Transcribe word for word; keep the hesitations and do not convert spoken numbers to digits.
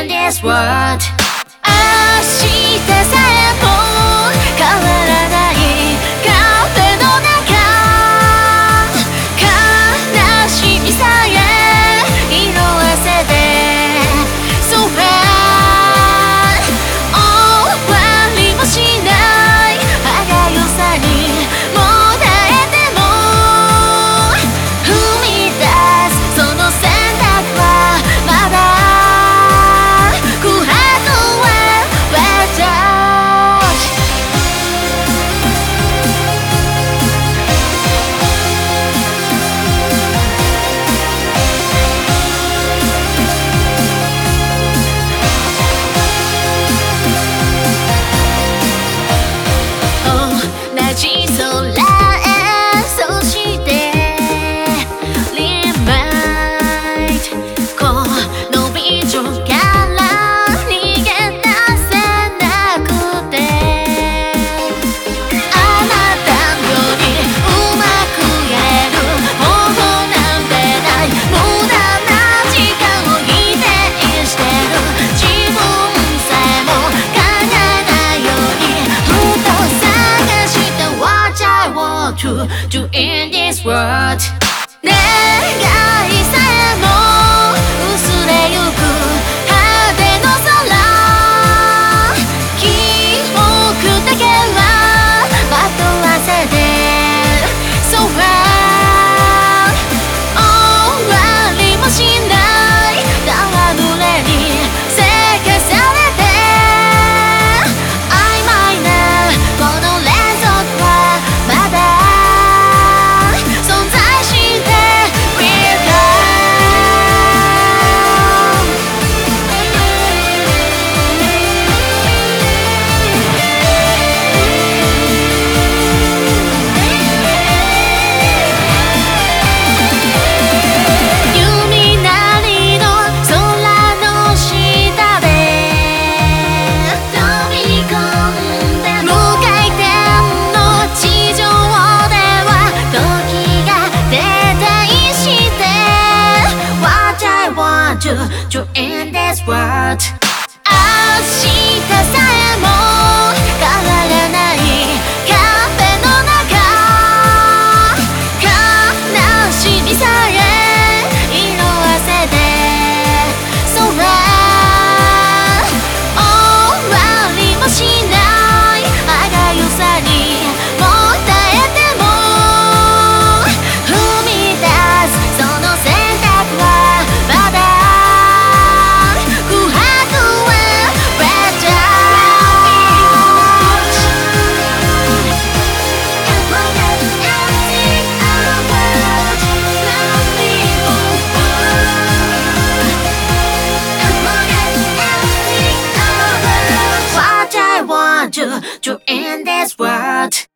this world 明日さえも変わらないカフェの中悲しみさえ色あせて So bad 終わりもしない歯がゆさにもだえても踏み出すその選択はまだ同じ空へそしてリマイトこのビジョンから逃げ出せなくてあなたよりうまくやれる方法なんてない無駄な時間を否定してる自分さえも考えないようにふと探して What I want to do in this world 願いさえも薄れゆく果ての空記憶だけはまとわせて So bad 終わりもしない戯れにせかされて曖昧なこの連続はまだ存在して We're gone 弓なりの空の下で飛び込んで無回転の地上では時が停滞して What I want to do in this world 明日さえも変わらないカフェの中悲しみさえ色あせて So bad 終わりもしない歯がゆさにもだえても踏み出すその選択はまだ空白は Red Dot And forget everything about lonely world And forget everything about What I want to do in this world